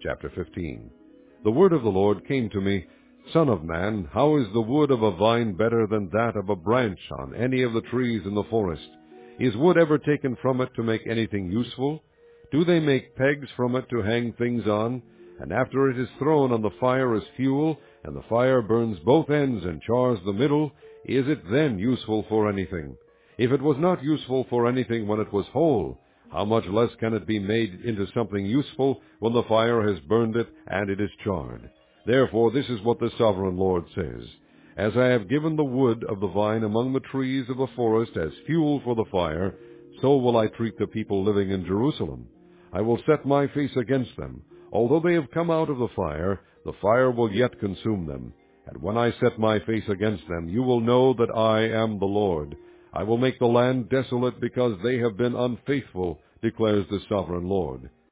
chapter 15. The word of the Lord came to me, Son of man, how is the wood of a vine better than that of a branch on any of the trees in the forest? Is wood ever taken from it to make anything useful? Do they make pegs from it to hang things on? And after it is thrown on the fire as fuel, and the fire burns both ends and chars the middle, is it then useful for anything? If it was not useful for anything when it was whole, how much less can it be made into something useful when the fire has burned it and it is charred? Therefore this is what the sovereign Lord says, As I have given the wood of the vine among the trees of the forest as fuel for the fire, so will I treat the people living in Jerusalem. I will set my face against them. Although they have come out of the fire will yet consume them. And when I set my face against them, you will know that I am the Lord. I will make the land desolate because they have been unfaithful, declares the sovereign Lord.